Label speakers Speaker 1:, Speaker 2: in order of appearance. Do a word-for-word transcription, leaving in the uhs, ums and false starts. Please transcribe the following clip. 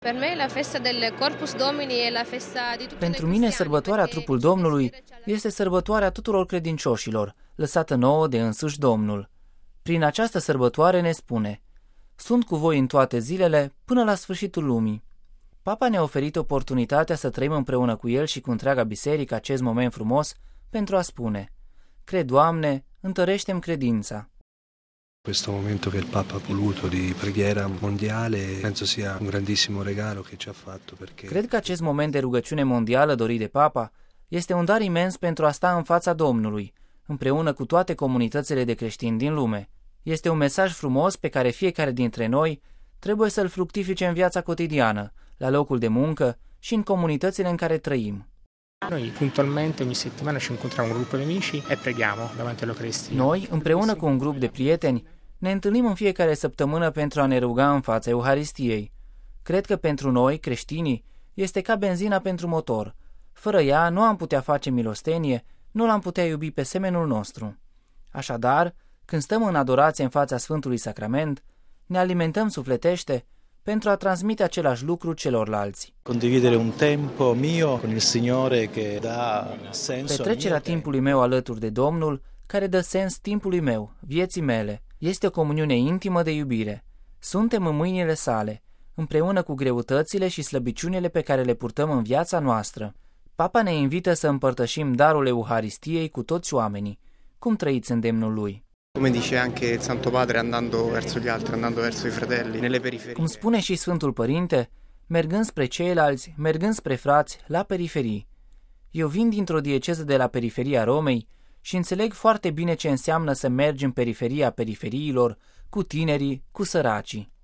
Speaker 1: Pentru mine, sărbătoarea trupul Domnului este sărbătoarea tuturor credincioșilor, lăsată nouă de însuși Domnul. Prin această sărbătoare ne spune: sunt cu voi în toate zilele până la sfârșitul lumii. Papa ne-a oferit oportunitatea să trăim împreună cu El și cu întreaga biserică acest moment frumos pentru a spune: cred, Doamne, întărește-mi credința.
Speaker 2: Questo momento che il Papa ha voluto di preghiera mondiale penso sia un grandissimo regalo che ci ha fatto perché
Speaker 1: Cred că acest moment de rugăciune mondială dorit de Papa este un dar imens pentru a sta în fața Domnului, împreună cu toate comunitățile de creștini din lume. Este un mesaj frumos pe care fiecare dintre noi trebuie să-l fructifice în viața cotidiană, la locul de muncă și în comunitățile în care trăim.
Speaker 3: Noi puntualmente ogni settimana ci incontriamo un gruppo di amici e preghiamo davanti all'Eucaristia.
Speaker 1: Noi, împreună cu un grup de prieteni, ne întâlnim în fiecare săptămână pentru a ne ruga în fața Euharistiei. Cred că pentru noi, creștinii, este ca benzina pentru motor. Fără ea nu am putea face milostenie, nu l-am putea iubi pe semenul nostru. Așadar, când stăm în adorație în fața Sfântului Sacrament, ne alimentăm sufletește pentru a transmite același lucru celorlalți.
Speaker 4: Condividere un tempo mio con il Signore che dà senso.
Speaker 1: Petrecerea timpului meu alături de Domnul, care dă sens timpului meu, vieții mele, este o comuniune intimă de iubire. Suntem în mâinile sale, împreună cu greutățile și slăbiciunile pe care le purtăm în viața noastră. Papa ne invită să împărtășim darul Euharistiei cu toți oamenii. Cum trăiți îndemnul lui?
Speaker 5: Come dice anche il Santo Padre, andando verso gli altri, andando verso i fratelli, nelle periferie.
Speaker 1: Cum spune și Sfântul Părinte, mergând spre ceilalți, mergând spre frați, la periferii. Eu vin dintr-o dieceză de la periferia Romei și înțeleg foarte bine ce înseamnă să mergi în periferia periferiilor, cu tinerii, cu săracii.